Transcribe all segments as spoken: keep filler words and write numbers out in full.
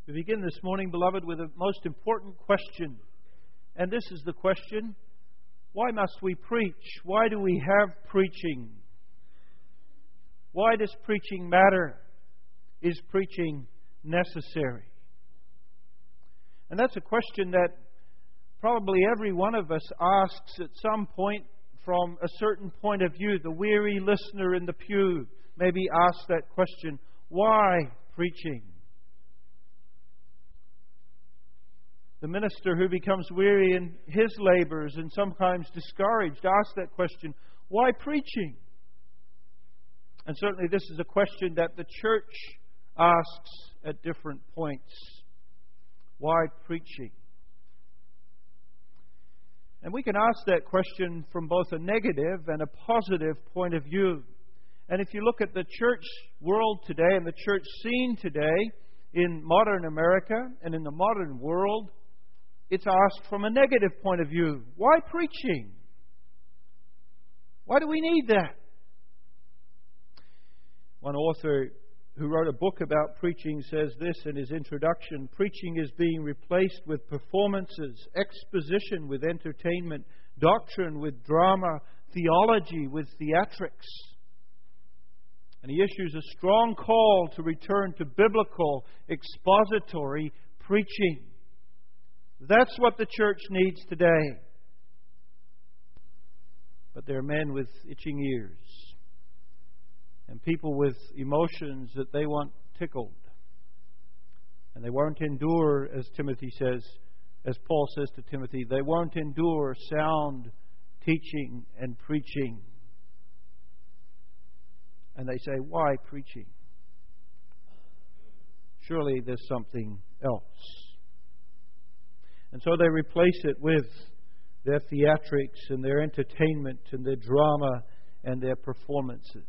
We begin this morning, beloved, with a most important question. And this is the question: why must we preach? Why do we have preaching? Why does preaching matter? Is preaching necessary? And that's a question that probably every one of us asks at some point from a certain point of view. The weary listener in the pew maybe asks that question: why preaching? The minister who becomes weary in his labors and sometimes discouraged asks that question: why preaching? And certainly this is a question that the church asks at different points. Why preaching? And we can ask that question from both a negative and a positive point of view. And if you look at the church world today and the church scene today in modern America and in the modern world, it's asked from a negative point of view. Why preaching? Why do we need that? One author who wrote a book about preaching says this in his introduction: preaching is being replaced with performances, exposition with entertainment, doctrine with drama, theology with theatrics. And he issues a strong call to return to biblical, expository preaching. That's what the church needs today. But there are men with itching ears and people with emotions that they want tickled. And they won't endure, as Timothy says, as Paul says to Timothy, they won't endure sound teaching and preaching. And they say, why preaching? Surely there's something else. And so they replace it with their theatrics and their entertainment and their drama and their performances.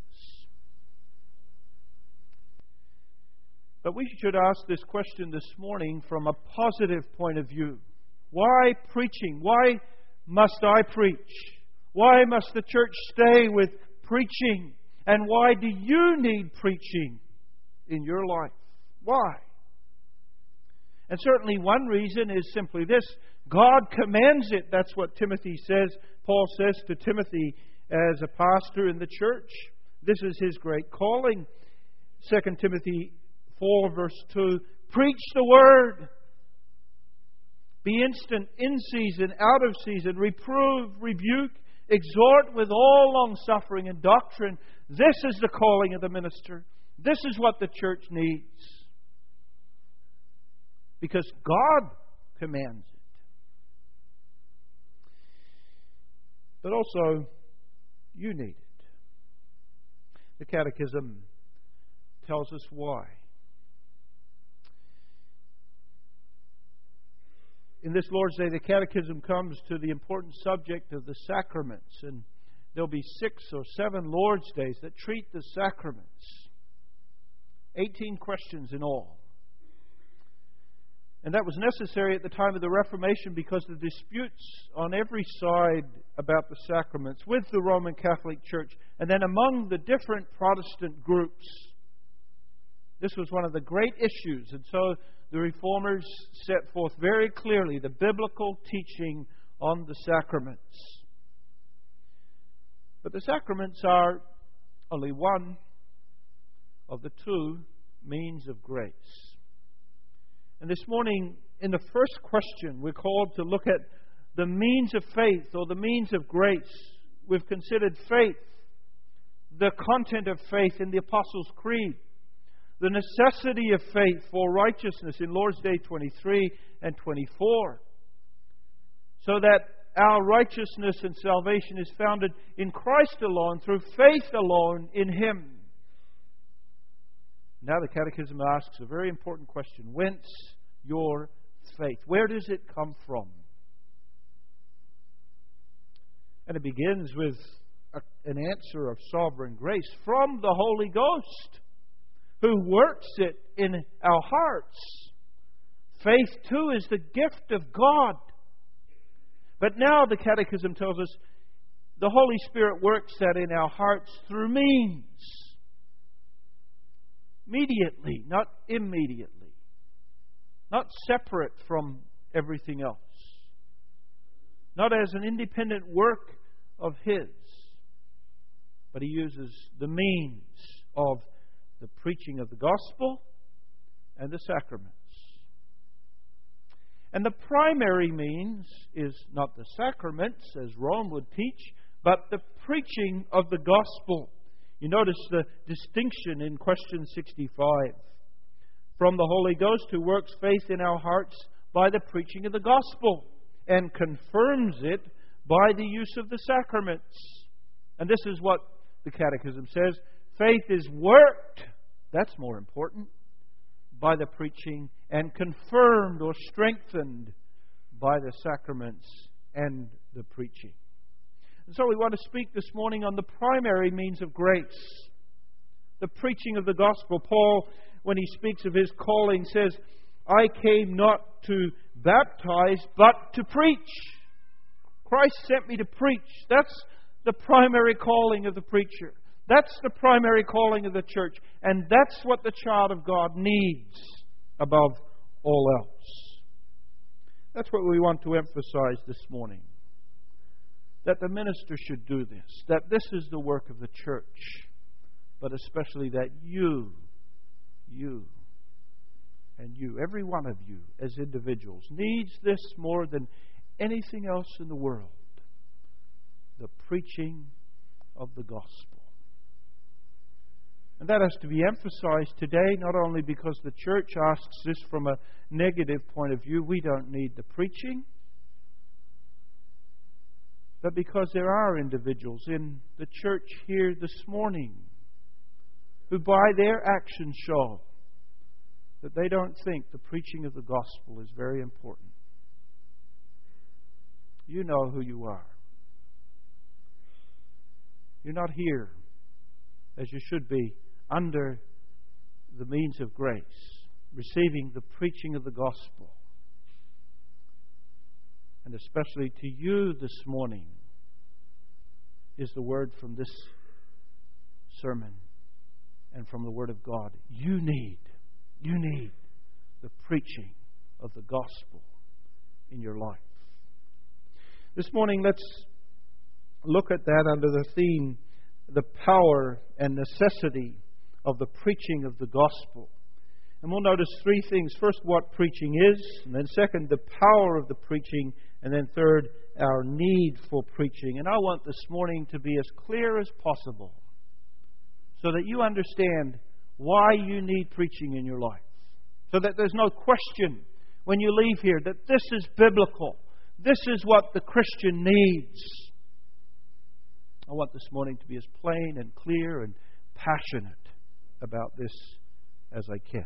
But we should ask this question this morning from a positive point of view. Why preaching? Why must I preach? Why must the church stay with preaching? And why do you need preaching in your life? Why? And certainly one reason is simply this: God commands it. That's what Timothy says. Paul says to Timothy as a pastor in the church. This is his great calling. Second Timothy four verse two, preach the word. Be instant in season, out of season. Reprove, rebuke, exhort with all long suffering and doctrine. This is the calling of the minister. This is what the church needs. Because God commands it. But also, you need it. The Catechism tells us why. In this Lord's Day, the Catechism comes to the important subject of the sacraments. And there'll be six or seven Lord's Days that treat the sacraments. eighteen questions in all. And that was necessary at the time of the Reformation because the disputes on every side about the sacraments with the Roman Catholic Church and then among the different Protestant groups. This was one of the great issues. And so the Reformers set forth very clearly the biblical teaching on the sacraments. But the sacraments are only one of the two means of grace. And this morning, in the first question, we're called to look at the means of faith or the means of grace. We've considered faith, the content of faith in the Apostles' Creed, the necessity of faith for righteousness in Lord's Day twenty-three and twenty-four, so that our righteousness and salvation is founded in Christ alone, through faith alone in Him. Now the Catechism asks a very important question. Whence your faith? Where does it come from? And it begins with a, an answer of sovereign grace from the Holy Ghost, who works it in our hearts. Faith, too, is the gift of God. But now the Catechism tells us the Holy Spirit works that in our hearts through means. Immediately, not immediately. not separate from everything else, not as an independent work of His, but He uses the means of the preaching of the gospel and the sacraments. And the primary means is not the sacraments, as Rome would teach, but the preaching of the gospel. You notice the distinction in question sixty-five. From the Holy Ghost, who works faith in our hearts by the preaching of the gospel and confirms it by the use of the sacraments. And this is what the Catechism says. Faith is worked, that's more important, by the preaching, and confirmed or strengthened by the sacraments and the preaching. And so we want to speak this morning on the primary means of grace, the preaching of the gospel. Paul, when he speaks of his calling, says, I came not to baptize, but to preach. Christ sent me to preach. That's the primary calling of the preacher. That's the primary calling of the church. And that's what the child of God needs above all else. That's what we want to emphasize this morning. That the minister should do this. That this is the work of the church. But especially that you, you, and you, every one of you as individuals, needs this more than anything else in the world. The preaching of the gospel. And that has to be emphasized today, not only because the church asks this from a negative point of view, we don't need the preaching, but because there are individuals in the church here this morning who by their actions show that they don't think the preaching of the gospel is very important. You know who you are. You're not here as you should be under the means of grace, receiving the preaching of the gospel. And especially to you this morning is the word from this sermon and from the Word of God. You need, you need the preaching of the gospel in your life. This morning, let's look at that under the theme, the power and necessity of the preaching of the gospel. And we'll notice three things. First, what preaching is. And then second, the power of the preaching. And then third, our need for preaching. And I want this morning to be as clear as possible so that you understand why you need preaching in your life. So that there's no question when you leave here that this is biblical. This is what the Christian needs. I want this morning to be as plain and clear and passionate about this as I can.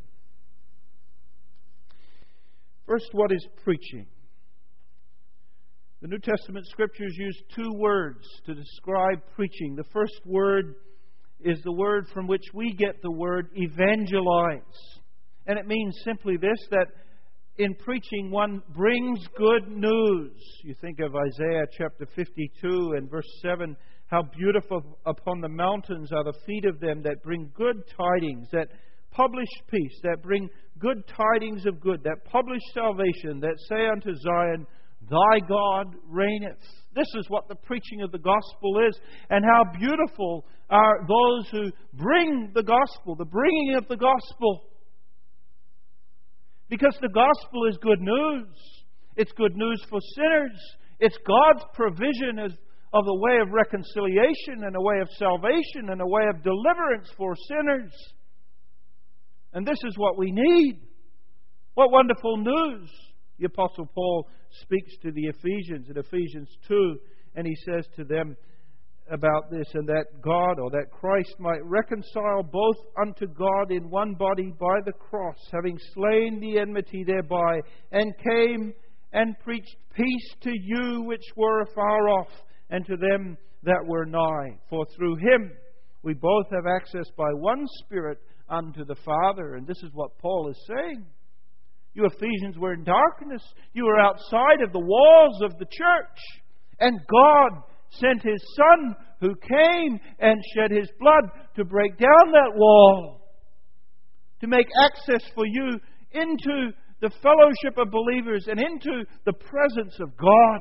First, what is preaching? The New Testament Scriptures use two words to describe preaching. The first word is the word from which we get the word evangelize. And it means simply this, that in preaching one brings good news. You think of Isaiah chapter fifty-two and verse seven, how beautiful upon the mountains are the feet of them that bring good tidings, that publish peace, that bring good tidings of good, that publish salvation, that say unto Zion, Thy God reigneth. This is what the preaching of the gospel is, and how beautiful are those who bring the gospel, the bringing of the gospel. Because the gospel is good news. It's good news for sinners. It's God's provision of, of a way of reconciliation and a way of salvation and a way of deliverance for sinners. And this is what we need. What wonderful news. The Apostle Paul speaks to the Ephesians in Ephesians two, and he says to them about this, and that God, or that Christ, might reconcile both unto God in one body by the cross, having slain the enmity thereby, and came and preached peace to you which were afar off, and to them that were nigh. For through Him we both have access by one Spirit unto the Father. And this is what Paul is saying. You Ephesians were in darkness. You were outside of the walls of the church. And God sent His Son, who came and shed His blood to break down that wall, to make access for you into the fellowship of believers and into the presence of God.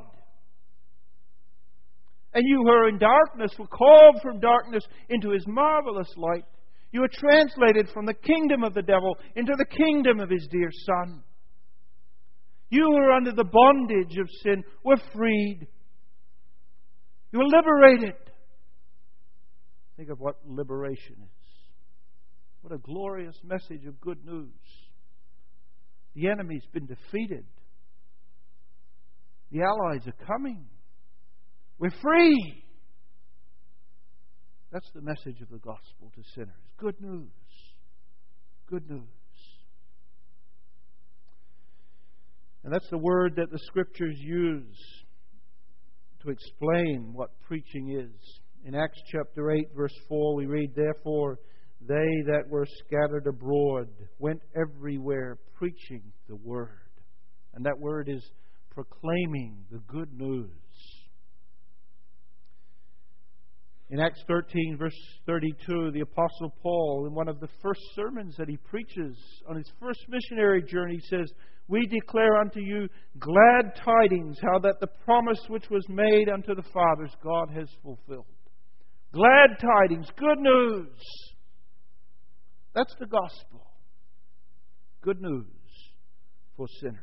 And you who are in darkness were called from darkness into His marvelous light. You were translated from the kingdom of the devil into the kingdom of His dear Son. You who were under the bondage of sin were freed. You were liberated. Think of what liberation is. What a glorious message of good news. The enemy's been defeated. The allies are coming. We're free. That's the message of the gospel to sinners. Good news. Good news. And that's the word that the Scriptures use to explain what preaching is. In Acts chapter eight, verse four, we read, "Therefore they that were scattered abroad went everywhere preaching the word." And that word is proclaiming the good news. In Acts thirteen, verse thirty-two, the Apostle Paul, in one of the first sermons that he preaches on his first missionary journey, says, "We declare unto you glad tidings, how that the promise which was made unto the fathers God has fulfilled." Glad tidings, good news. That's the gospel. Good news for sinners.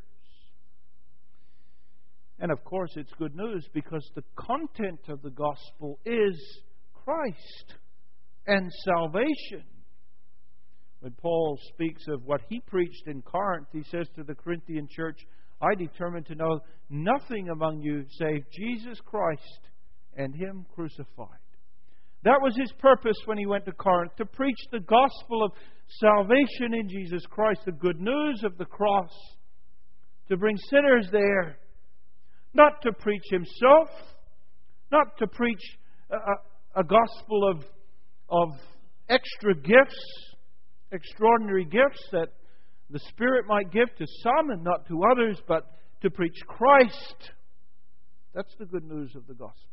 And of course it's good news because the content of the gospel is Christ and salvation. When Paul speaks of what he preached in Corinth, he says to the Corinthian church, "I determined to know nothing among you save Jesus Christ and Him crucified." That was his purpose when he went to Corinth, to preach the gospel of salvation in Jesus Christ, the good news of the cross, to bring sinners there, not to preach himself, not to preach a, a gospel of, of extra gifts, extraordinary gifts that the Spirit might give to some and not to others, but to preach Christ. That's the good news of the gospel.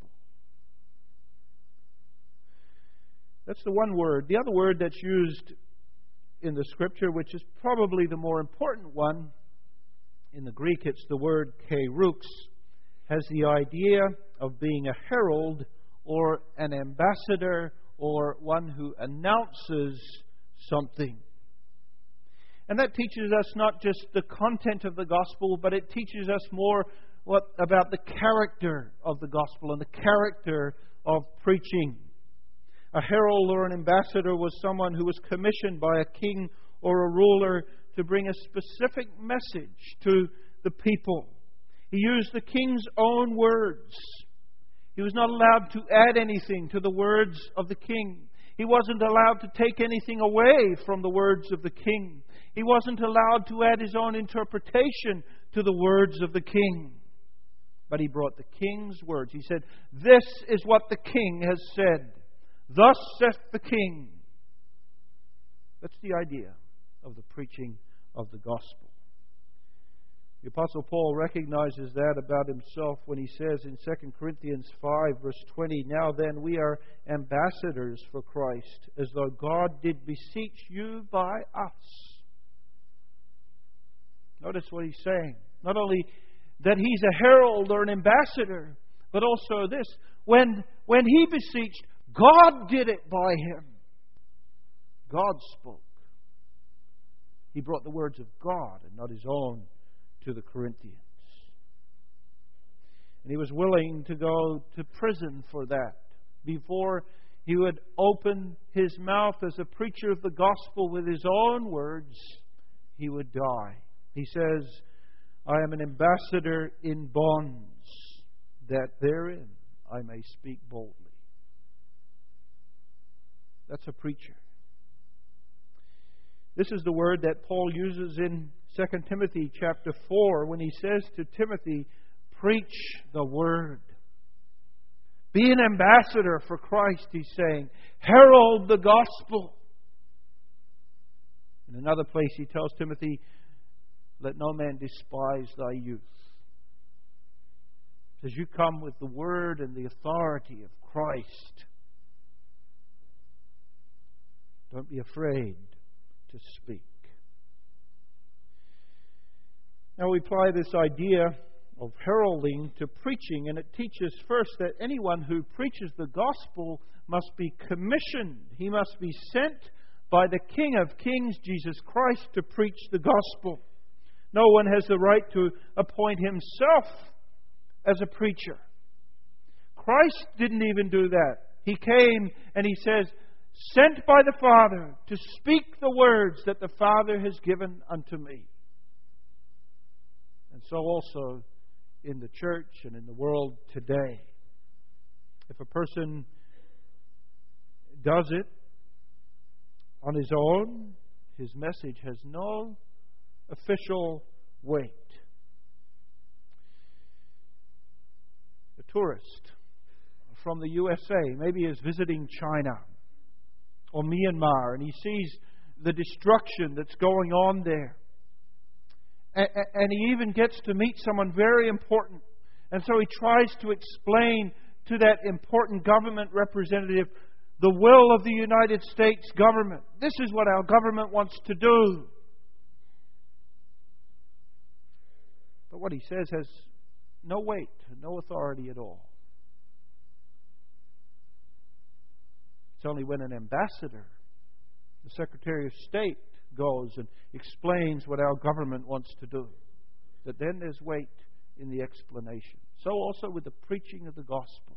That's the one word. The other word that's used in the Scripture, which is probably the more important one, in the Greek it's the word kerux, has the idea of being a herald or an ambassador or one who announces something. And that teaches us not just the content of the gospel, but it teaches us more what about the character of the gospel and the character of preaching. A herald or an ambassador was someone who was commissioned by a king or a ruler to bring a specific message to the people. He used the king's own words. He was not allowed to add anything to the words of the king. He wasn't allowed to take anything away from the words of the king. He wasn't allowed to add his own interpretation to the words of the king. But he brought the king's words. He said, "This is what the king has said. Thus saith the king." That's the idea of the preaching of the gospel. The Apostle Paul recognizes that about himself when he says in Second Corinthians five, verse twenty, "Now then, we are ambassadors for Christ, as though God did beseech you by us." Notice what he's saying. Not only that he's a herald or an ambassador, but also this. When, when he beseeched, God did it by him. God spoke. He brought the words of God and not his own to the Corinthians. And he was willing to go to prison for that. Before he would open his mouth as a preacher of the gospel with his own words, he would die. He says, "I am an ambassador in bonds, that therein I may speak boldly." That's a preacher. This is the word that Paul uses in Second Timothy chapter four when he says to Timothy, "Preach the word." Be an ambassador for Christ, he's saying. Herald the gospel. In another place he tells Timothy, "Let no man despise thy youth." As you come with the word and the authority of Christ, don't be afraid to speak. Now we apply this idea of heralding to preaching, and it teaches first that anyone who preaches the gospel must be commissioned. He must be sent by the King of Kings, Jesus Christ, to preach the gospel. No one has the right to appoint himself as a preacher. Christ didn't even do that. He came and He says, sent by the Father to speak the words that the Father has given unto me. And so also in the church and in the world today, if a person does it on his own, his message has no official weight. A tourist from the U S A maybe is visiting China or Myanmar, and he sees the destruction that's going on there. And he even gets to meet someone very important. And so he tries to explain to that important government representative the will of the United States government. This is what our government wants to do. But what he says has no weight, no authority at all. It's only when an ambassador, the Secretary of State, goes and explains what our government wants to do, that then there's weight in the explanation. So also with the preaching of the gospel.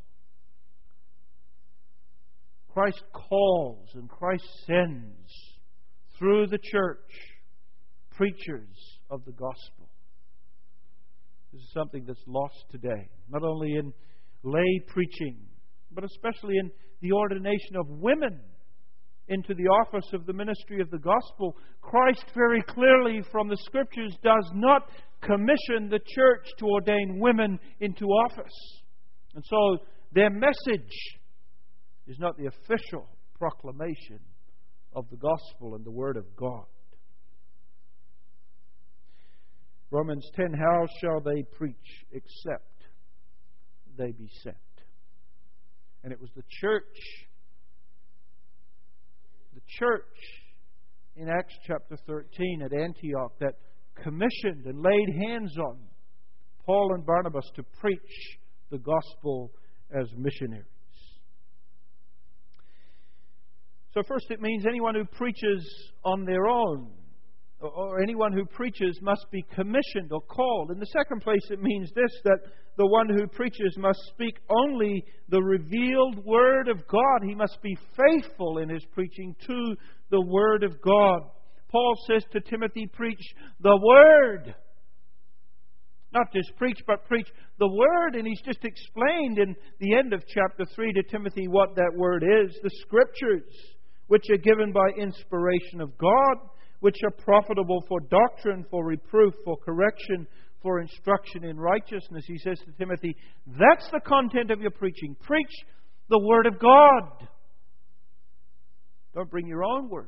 Christ calls and Christ sends through the church preachers of the gospel. This is something that's lost today, not only in lay preaching, but especially in the ordination of women into the office of the ministry of the gospel. Christ very clearly from the Scriptures does not commission the church to ordain women into office. And so their message is not the official proclamation of the gospel and the Word of God. Romans ten, how shall they preach except they be sent? And it was the church, the church in Acts chapter thirteen at Antioch that commissioned and laid hands on Paul and Barnabas to preach the gospel as missionaries. So first it means anyone who preaches on their own, or anyone who preaches must be commissioned or called. In the second place it means this, that the one who preaches must speak only the revealed Word of God. He must be faithful in his preaching to the Word of God. Paul says to Timothy, preach the Word. Not just preach, but preach the Word. And he's just explained in the end of chapter three to Timothy what that Word is. The Scriptures, which are given by inspiration of God, which are profitable for doctrine, for reproof, for correction, for instruction in righteousness. He says to Timothy, that's the content of your preaching. Preach the Word of God. Don't bring your own words.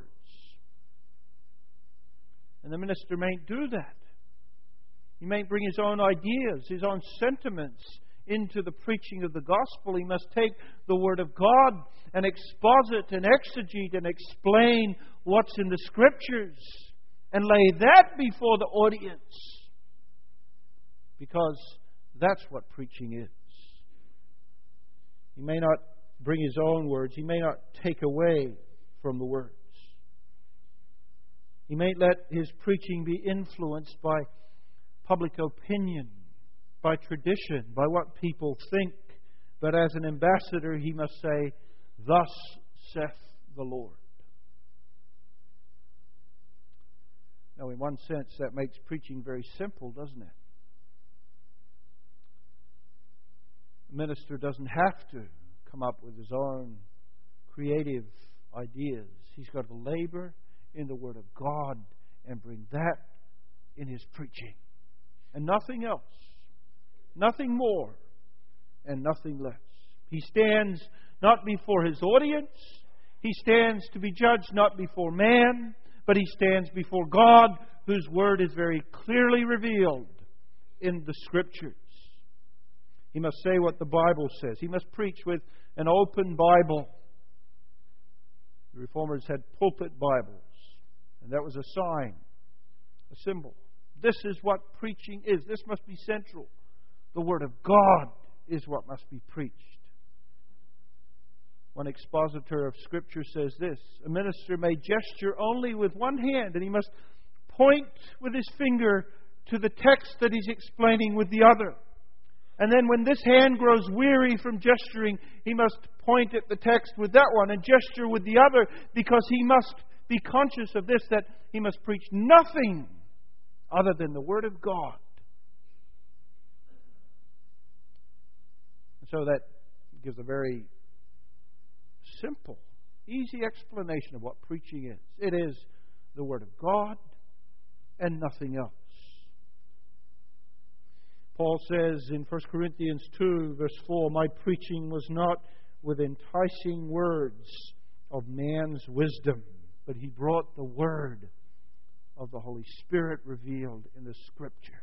And the minister mayn't do that. He mayn't bring his own ideas, his own sentiments into the preaching of the gospel. He must take the Word of God and exposit and exegete and explain what's in the Scriptures and lay that before the audience, because that's what preaching is. He may not bring his own words. He may not take away from the words. He may let his preaching be influenced by public opinion, by tradition, by what people think. But as an ambassador, he must say, thus saith the Lord. Now, in one sense, that makes preaching very simple, doesn't it? The minister doesn't have to come up with his own creative ideas. He's got to labor in the Word of God and bring that in his preaching. And nothing else. Nothing more and nothing less. He stands not before his audience. He stands to be judged not before man, but he stands before God, whose Word is very clearly revealed in the Scriptures. He must say what the Bible says. He must preach with an open Bible. The Reformers had pulpit Bibles, and that was a sign, a symbol This is what preaching is. This must be central. The Word of God is what must be preached. One expositor of Scripture says this: a minister may gesture only with one hand, and he must point with his finger to the text that he's explaining with the other. And then when this hand grows weary from gesturing, he must point at the text with that one and gesture with the other, because he must be conscious of this, that he must preach nothing other than the Word of God. So that gives a very simple, easy explanation of what preaching is. It is the Word of God and nothing else. Paul says in First Corinthians two, verse four, my preaching was not with enticing words of man's wisdom, but he brought the Word of the Holy Spirit revealed in the Scripture.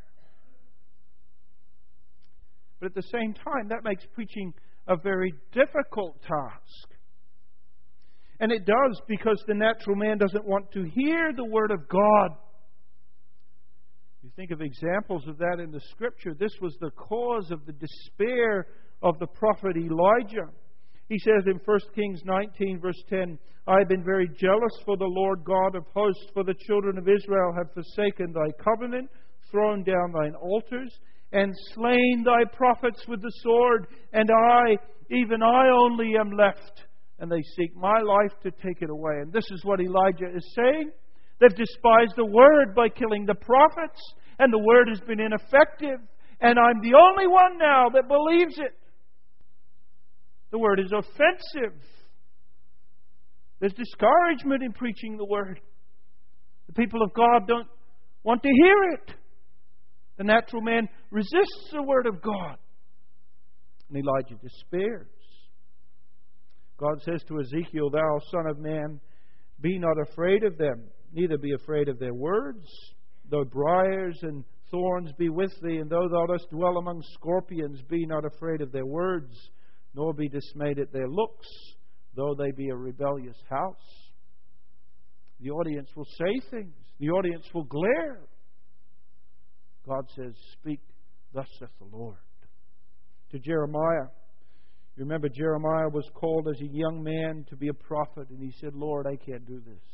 But at the same time, that makes preaching a very difficult task. And it does, because the natural man doesn't want to hear the Word of God. You think of examples of that in the Scripture. This was the cause of the despair of the prophet Elijah. He says in First Kings nineteen, verse ten, I have been very jealous for the Lord God of hosts, for the children of Israel have forsaken thy covenant, thrown down thine altars, and slain thy prophets with the sword, and I, even I only am left, and they seek my life to take it away. And this is what Elijah is saying. They've despised the Word by killing the prophets, and the Word has been ineffective, and I'm the only one now that believes it. The Word is offensive. There's discouragement in preaching the Word. The people of God don't want to hear it. The natural man resists the Word of God. And Elijah despairs. God says to Ezekiel, thou son of man, be not afraid of them, neither be afraid of their words. Though briars and thorns be with thee, and though thou dost dwell among scorpions, be not afraid of their words, nor be dismayed at their looks, though they be a rebellious house. The audience will say things. The audience will glare. God says, speak, thus saith the Lord. To Jeremiah, you remember Jeremiah was called as a young man to be a prophet, and he said, Lord, I can't do this.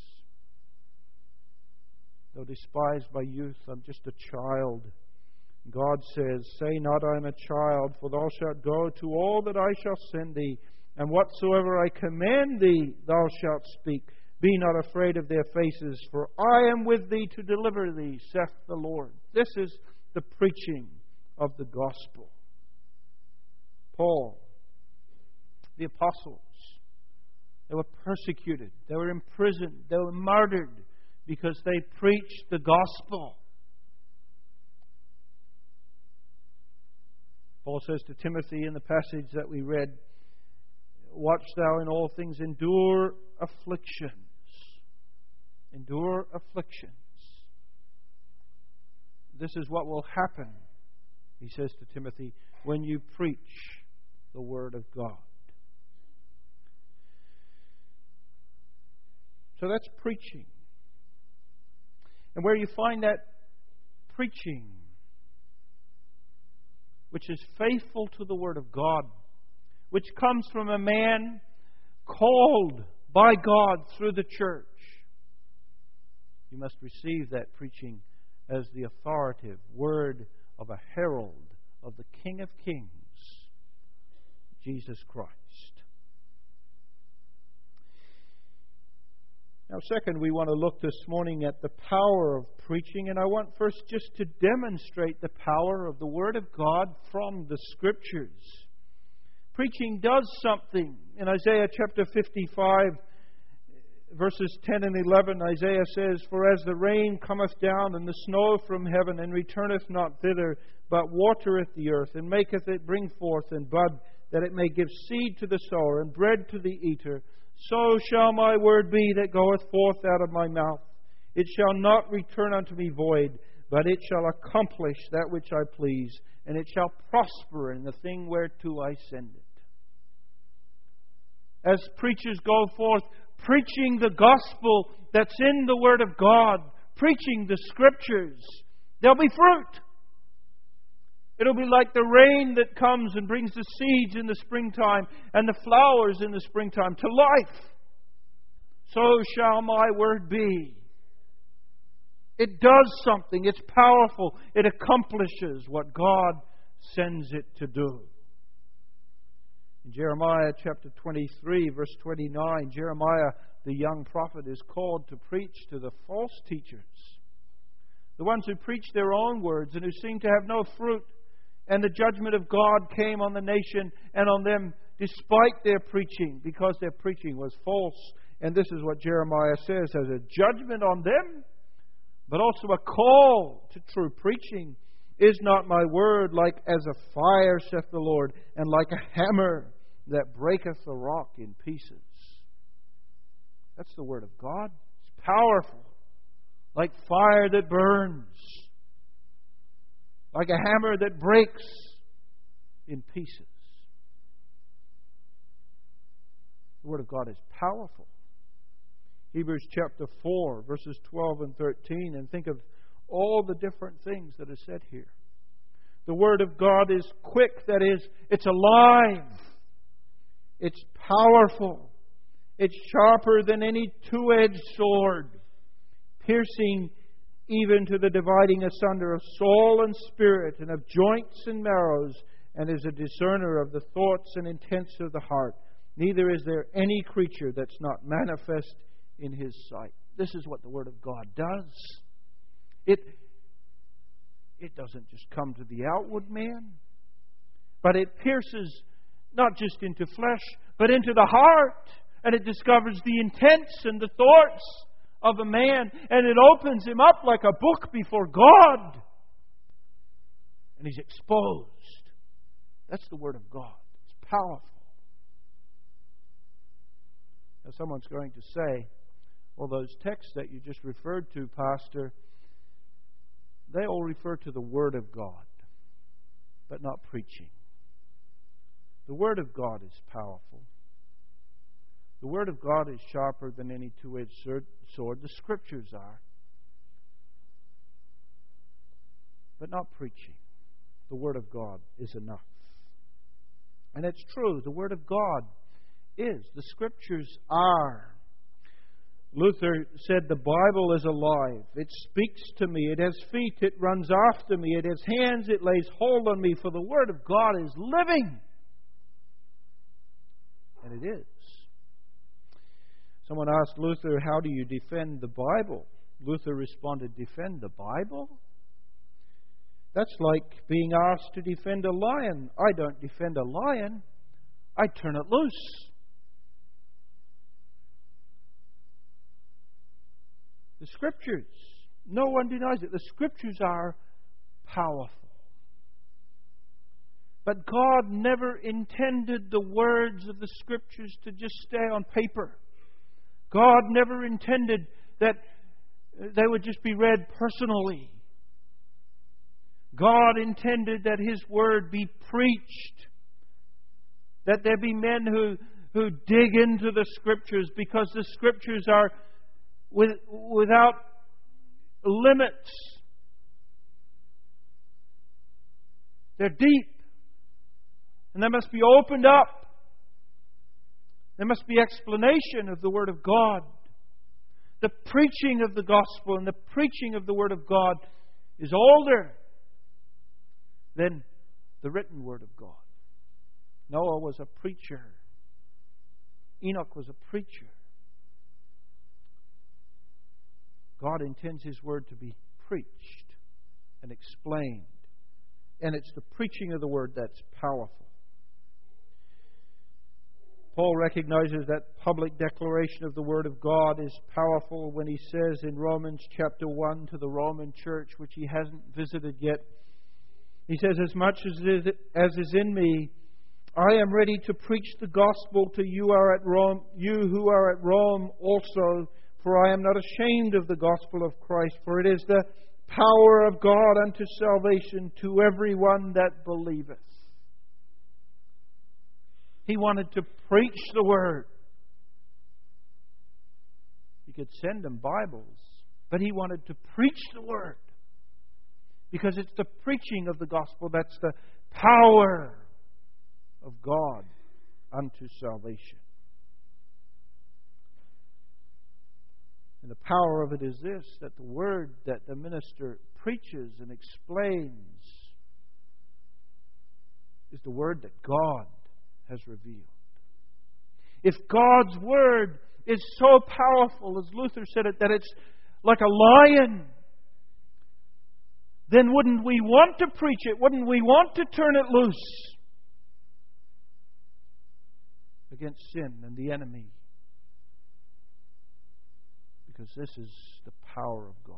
Though despised by youth, I'm just a child. God says, say not I am a child, for thou shalt go to all that I shall send thee, and whatsoever I command thee, thou shalt speak. Be not afraid of their faces, for I am with thee to deliver thee, saith the Lord. This is the preaching of the gospel. Paul, the apostles, they were persecuted, they were imprisoned, they were martyred because they preached the gospel. Paul says to Timothy in the passage that we read, watch thou in all things, endure afflictions. Endure afflictions. This is what will happen, he says to Timothy, when you preach the Word of God. So that's preaching. And where you find that preaching, which is faithful to the Word of God, which comes from a man called by God through the church, you must receive that preaching as the authoritative word of a herald of the King of Kings, Jesus Christ. Now, second, we want to look this morning at the power of preaching, and I want first just to demonstrate the power of the Word of God from the Scriptures. Preaching does something. In Isaiah chapter fifty-five, verses ten and eleven, Isaiah says, for as the rain cometh down and the snow from heaven, and returneth not thither, but watereth the earth, and maketh it bring forth and bud, that it may give seed to the sower and bread to the eater, so shall my word be that goeth forth out of my mouth. It shall not return unto me void, but it shall accomplish that which I please, and it shall prosper in the thing whereto I send it. As preachers go forth, preaching the gospel that's in the Word of God, preaching the Scriptures, There'll be fruit. It'll be like the rain that comes and brings the seeds in the springtime and the flowers in the springtime to life. So shall my word be. It does something. It's powerful. It accomplishes what God sends it to do. In Jeremiah chapter twenty-three, verse twenty-nine, Jeremiah, the young prophet, is called to preach to the false teachers. The ones who preach their own words and who seem to have no fruit. And the judgment of God came on the nation and on them despite their preaching, because their preaching was false. And this is what Jeremiah says, as a judgment on them, but also a call to true preaching. Is not my word like as a fire, saith the Lord, and like a hammer that breaketh the rock in pieces? That's the word of God. It's powerful. Like fire that burns. Like a hammer that breaks in pieces. The word of God is powerful. Hebrews chapter four, verses twelve and thirteen, and think of all the different things that are said here. The Word of God is quick, that is, it's alive. It's powerful. It's sharper than any two-edged sword, piercing even to the dividing asunder of soul and spirit, and of joints and marrows, and is a discerner of the thoughts and intents of the heart. Neither is there any creature that's not manifest in His sight. This is what the Word of God does. It, it doesn't just come to the outward man, but it pierces not just into flesh, but into the heart. And it discovers the intents and the thoughts of a man. And it opens him up like a book before God. And he's exposed. That's the Word of God. It's powerful. Now someone's going to say, well, those texts that you just referred to, Pastor, they all refer to the Word of God, but not preaching. The Word of God is powerful. The Word of God is sharper than any two-edged sword. The Scriptures are. But not preaching. The Word of God is enough. And it's true. The Word of God is. The Scriptures are. Luther said, the Bible is alive. It speaks to me. It has feet. It runs after me. It has hands. It lays hold on me. For the Word of God is living. And it is. Someone asked Luther, how do you defend the Bible? Luther responded, defend the Bible? That's like being asked to defend a lion. I don't defend a lion. I turn it loose. The Scriptures, no one denies it. The Scriptures are powerful. But God never intended the words of the Scriptures to just stay on paper. God never intended that they would just be read personally. God intended that His Word be preached. That there be men who, who dig into the Scriptures, because the Scriptures are with, without limits. They're deep. And they must be opened up. There must be explanation of the Word of God. The preaching of the gospel and the preaching of the Word of God is older than the written Word of God. Noah was a preacher. Enoch was a preacher. God intends His Word to be preached and explained. And it's the preaching of the Word that's powerful. Paul recognizes that public declaration of the Word of God is powerful when he says in Romans chapter one to the Roman church, which he hasn't visited yet, he says, as much as is, as is in me, I am ready to preach the gospel to you are at Rome, you who are at Rome also, for I am not ashamed of the gospel of Christ, for it is the power of God unto salvation to everyone that believeth. He wanted to preach the Word. He could send them Bibles, but he wanted to preach the Word. Because it's the preaching of the gospel that's the power of God unto salvation. And the power of it is this, that the word that the minister preaches and explains is the word that God has revealed. If God's word is so powerful, as Luther said it, that it's like a lion, then wouldn't we want to preach it? Wouldn't we want to turn it loose against sin and the enemy? Because this is the power of God.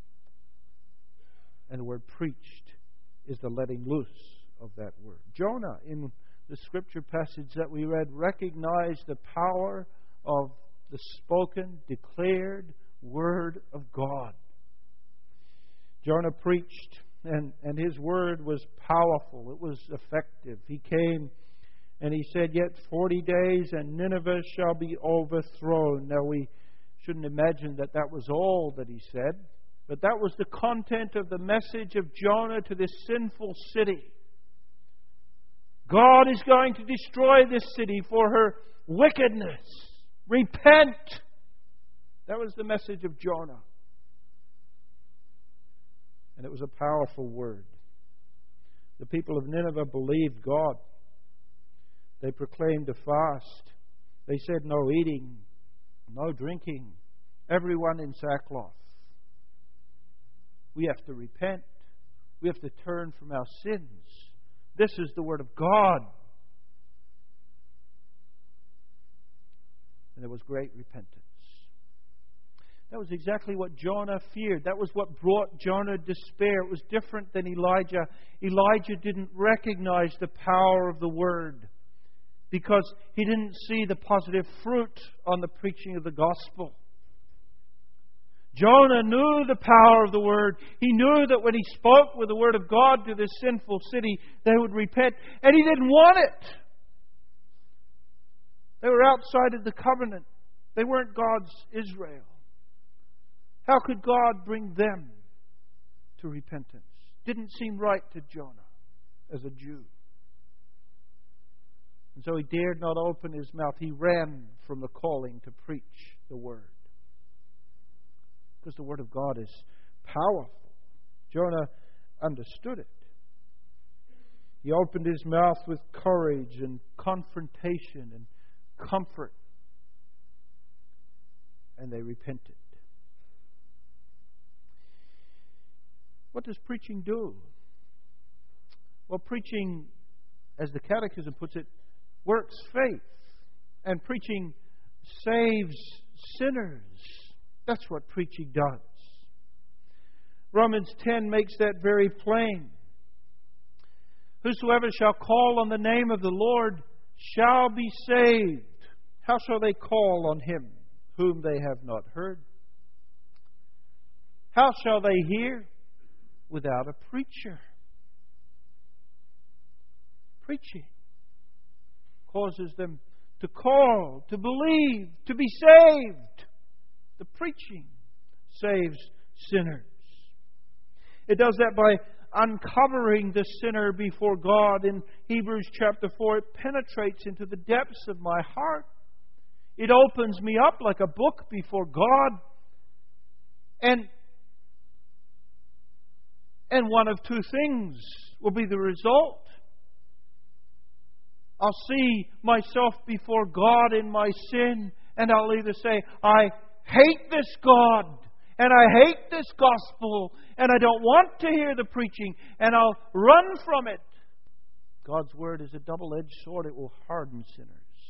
And the word preached is the letting loose of that word. Jonah, in the scripture passage that we read, recognized the power of the spoken, declared word of God. Jonah preached, and, and his word was powerful. It was effective. He came and he said, "Yet forty days and Nineveh shall be overthrown." Now we shouldn't imagine that that was all that he said, but that was the content of the message of Jonah to this sinful city. God is going to destroy this city for her wickedness. Repent! That was the message of Jonah. And it was a powerful word. The people of Nineveh believed God. They proclaimed a fast. They said no eating, no drinking, everyone in sackcloth. We have to repent. We have to turn from our sins. This is the word of God. And there was great repentance. That was exactly what Jonah feared. That was what brought Jonah despair. It was different than Elijah. Elijah didn't recognize the power of the word because he didn't see the positive fruit on the preaching of the gospel. Jonah knew the power of the word. He knew that when he spoke with the word of God to this sinful city, they would repent. And he didn't want it. They were outside of the covenant. They weren't God's Israel. How could God bring them to repentance? Didn't seem right to Jonah as a Jew. And so he dared not open his mouth. He ran from the calling to preach the word. Because the word of God is powerful. Jonah understood it. He opened his mouth with courage and confrontation and comfort. And they repented. What does preaching do? Well, preaching, as the Catechism puts it, works faith. And preaching saves sinners. That's what preaching does. Romans ten makes that very plain. Whosoever shall call on the name of the Lord shall be saved. How shall they call on him whom they have not heard? How shall they hear without a preacher? Preaching causes them to call, to believe, to be saved. The preaching saves sinners. It does that by uncovering the sinner before God. In Hebrews chapter four, it penetrates into the depths of my heart. It opens me up like a book before God. And, and one of two things will be the result. I'll see myself before God in my sin, and I'll either say, I hate this God, and I hate this gospel, and I don't want to hear the preaching, and I'll run from it. God's word is a double-edged sword. It will harden sinners.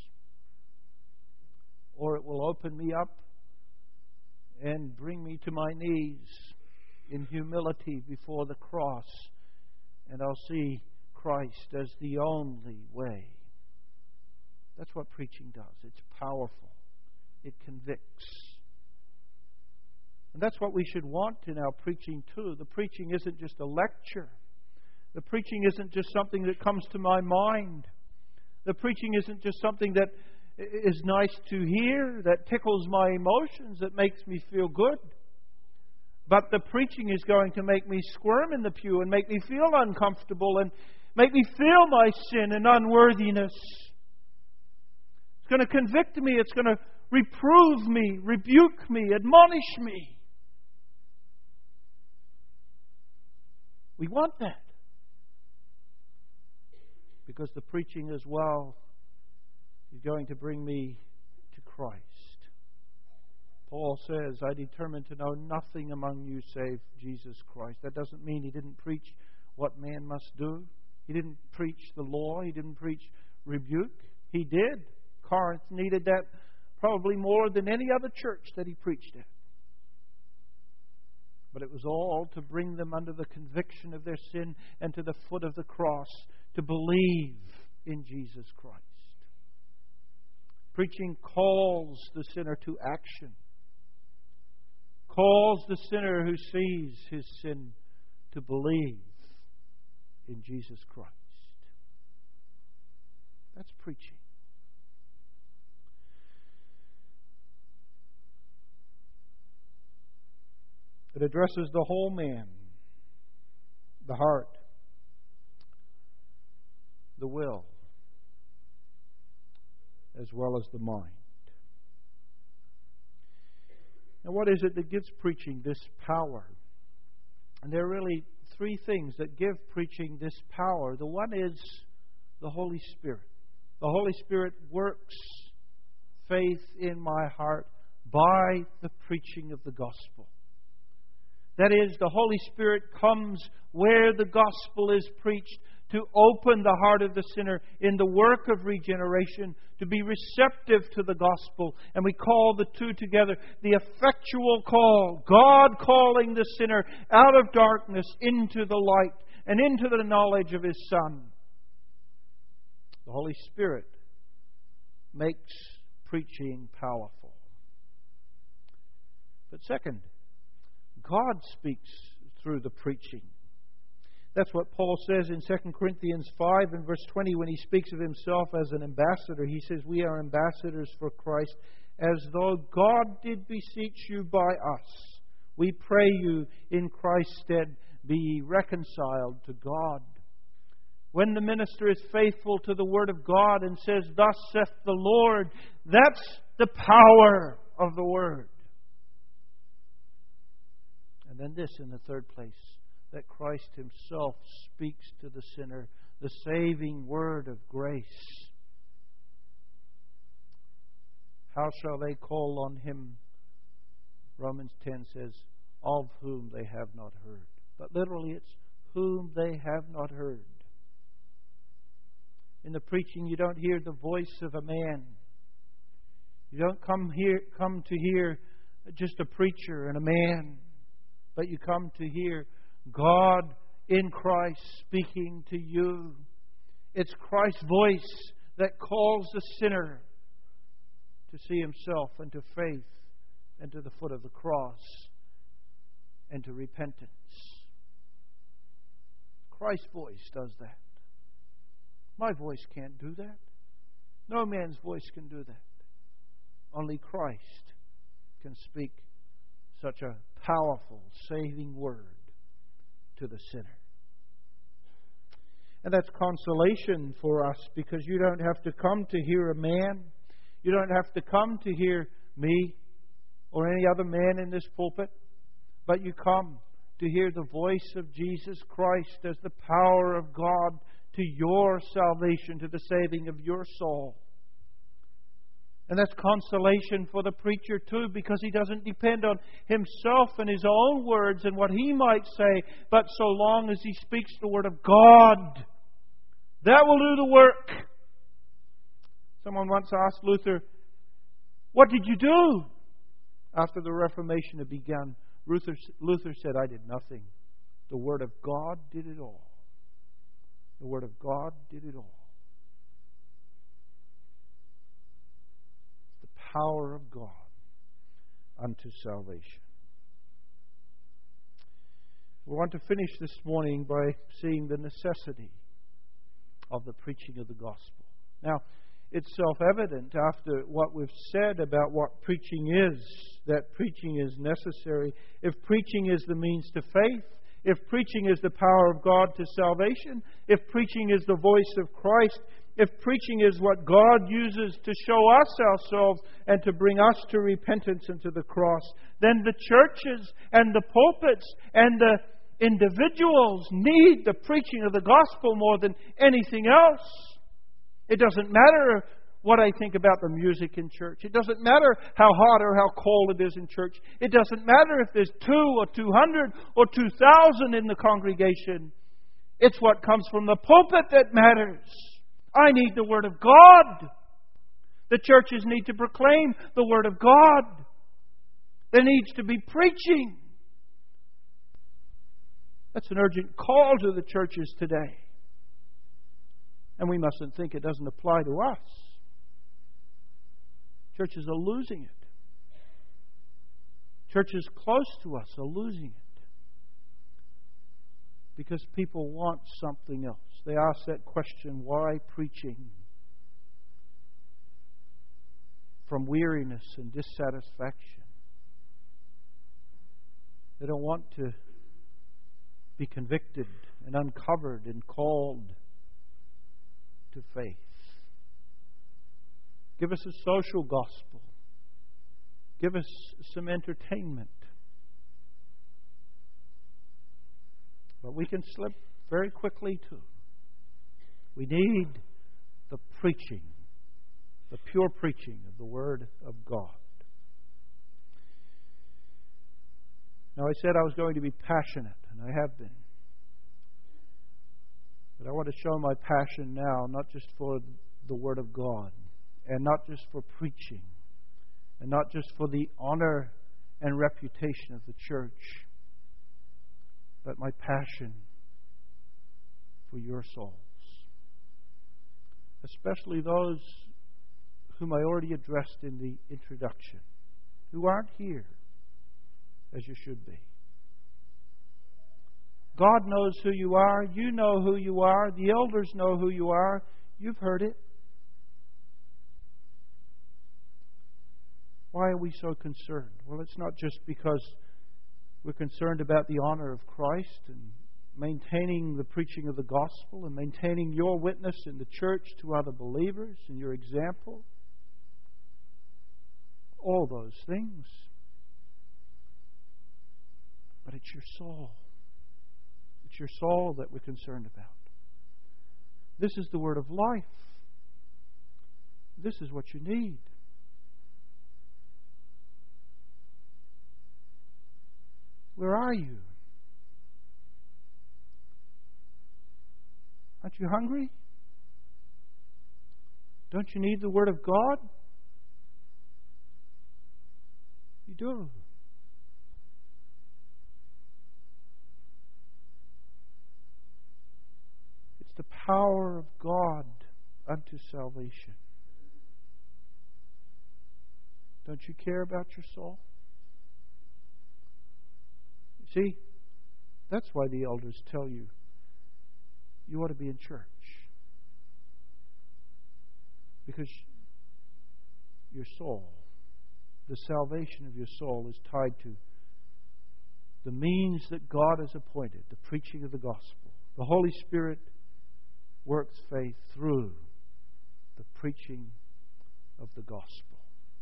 Or it will open me up and bring me to my knees in humility before the cross, and I'll see Christ as the only way. That's what preaching does. It's powerful. It convicts. And that's what we should want in our preaching too. The preaching isn't just a lecture. The preaching isn't just something that comes to my mind. The preaching isn't just something that is nice to hear, that tickles my emotions, that makes me feel good. But the preaching is going to make me squirm in the pew and make me feel uncomfortable and make me feel my sin and unworthiness. It's going to convict me. It's going to reprove me, rebuke me, admonish me. We want that. Because the preaching as well is going to bring me to Christ. Paul says, I determined to know nothing among you save Jesus Christ. That doesn't mean he didn't preach what man must do. He didn't preach the law. He didn't preach rebuke. He did. Corinth needed that probably more than any other church that he preached at. But it was all to bring them under the conviction of their sin and to the foot of the cross to believe in Jesus Christ. Preaching calls the sinner to action. Calls the sinner who sees his sin to believe in Jesus Christ. That's preaching. It addresses the whole man, the heart, the will, as well as the mind. Now, what is it that gives preaching this power? And there are really three things that give preaching this power. The one is the Holy Spirit. The Holy Spirit works faith in my heart by the preaching of the gospel. That is, the Holy Spirit comes where the gospel is preached to open the heart of the sinner in the work of regeneration, to be receptive to the gospel. And we call the two together the effectual call. God calling the sinner out of darkness into the light and into the knowledge of His Son. The Holy Spirit makes preaching powerful. But second, God speaks through the preaching. That's what Paul says in Second Corinthians five and verse twenty when he speaks of himself as an ambassador. He says, we are ambassadors for Christ, as though God did beseech you by us. We pray you in Christ's stead, be ye reconciled to God. When the minister is faithful to the Word of God and says, thus saith the Lord, that's the power of the Word. And then this in the third place, that Christ Himself speaks to the sinner the saving word of grace. How shall they call on Him? Romans ten says, of whom they have not heard. But literally it's whom they have not heard. In the preaching you don't hear the voice of a man. You don't come here come to hear just a preacher and a man. But you come to hear God in Christ speaking to you. It's Christ's voice that calls the sinner to see himself and to faith and to the foot of the cross and to repentance. Christ's voice does that. My voice can't do that. No man's voice can do that. Only Christ can speak such a powerful, saving word to the sinner. And that's consolation for us, because you don't have to come to hear a man. You don't have to come to hear me or any other man in this pulpit. But you come to hear the voice of Jesus Christ as the power of God to your salvation, to the saving of your soul. And that's consolation for the preacher too, because he doesn't depend on himself and his own words and what he might say, but so long as he speaks the word of God, that will do the work. Someone once asked Luther, what did you do after the Reformation had begun? Luther, Luther said, I did nothing. The word of God did it all. The word of God did it all. Power of God unto salvation. We want to finish this morning by seeing the necessity of the preaching of the gospel. Now, it's self-evident after what we've said about what preaching is, that preaching is necessary. If preaching is the means to faith, if preaching is the power of God to salvation, if preaching is the voice of Christ, if preaching is what God uses to show us ourselves and to bring us to repentance and to the cross, then the churches and the pulpits and the individuals need the preaching of the gospel more than anything else. It doesn't matter what I think about the music in church. It doesn't matter how hot or how cold it is in church. It doesn't matter if there's two or two hundred or two thousand in the congregation. It's what comes from the pulpit that matters. I need the Word of God. The churches need to proclaim the Word of God. There needs to be preaching. That's an urgent call to the churches today. And we mustn't think it doesn't apply to us. Churches are losing it. Churches close to us are losing it. Because people want something else. They ask that question, why preaching? From weariness and dissatisfaction. They don't want to be convicted and uncovered and called to faith. Give us a social gospel. Give us some entertainment. But we can slip very quickly too. We need the preaching, the pure preaching of the Word of God. Now, I said I was going to be passionate, and I have been. But I want to show my passion now, not just for the Word of God, and not just for preaching, and not just for the honor and reputation of the church, but my passion for your souls. Especially those whom I already addressed in the introduction, who aren't here as you should be. God knows who you are. You know who you are. The elders know who you are. You've heard it. Why are we so concerned? Well, it's not just because we're concerned about the honor of Christ and maintaining the preaching of the gospel and maintaining your witness in the church to other believers and your example. All those things. But it's your soul. It's your soul that we're concerned about. This is the word of life. This is what you need. Where are you? Aren't you hungry? Don't you need the Word of God? You do. It's the power of God unto salvation. Don't you care about your soul? See, that's why the elders tell you you ought to be in church. Because your soul, the salvation of your soul, is tied to the means that God has appointed, the preaching of the gospel. The Holy Spirit works faith through the preaching of the gospel.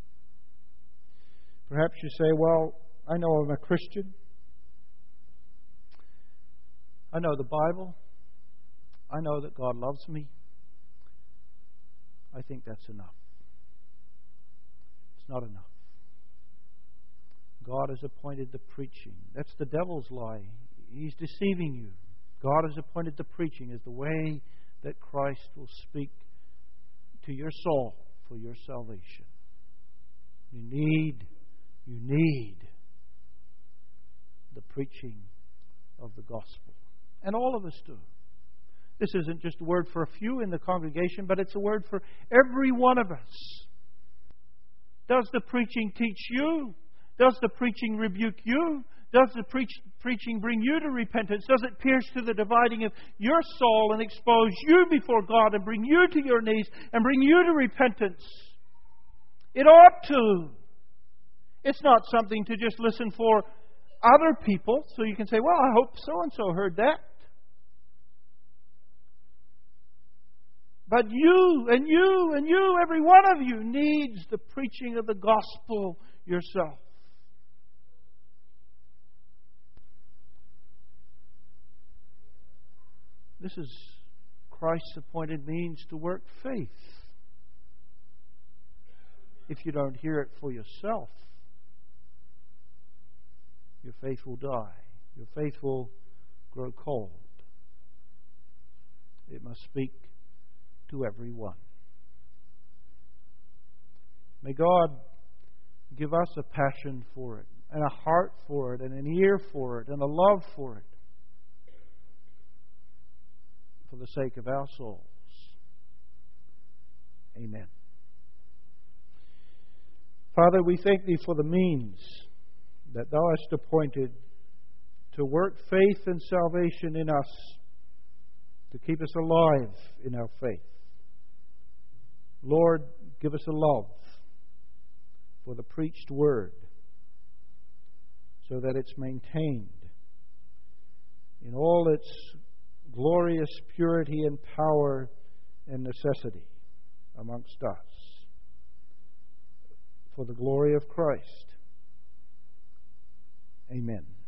Perhaps you say, well, I know I'm a Christian. I know the Bible. I know that God loves me. I think that's enough. It's not enough. God has appointed the preaching. That's the devil's lie. He's deceiving you. God has appointed the preaching as the way that Christ will speak to your soul for your salvation. You need, you need the preaching of the gospel. And all of us do. This isn't just a word for a few in the congregation, but it's a word for every one of us. Does the preaching teach you? Does the preaching rebuke you? Does the preach, preaching bring you to repentance? Does it pierce to the dividing of your soul and expose you before God and bring you to your knees and bring you to repentance? It ought to. It's not something to just listen for other people so you can say, well, I hope so-and-so heard that. But you and you and you, every one of you, needs the preaching of the gospel yourself. This is Christ's appointed means to work faith. If you don't hear it for yourself, your faith will die. Your faith will grow cold. It must speak to everyone. May God give us a passion for it, and a heart for it, and an ear for it, and a love for it, for the sake of our souls. Amen. Father, we thank Thee for the means that Thou hast appointed to work faith and salvation in us, to keep us alive in our faith. Lord, give us a love for the preached word, so that it's maintained in all its glorious purity and power and necessity amongst us, for the glory of Christ. Amen.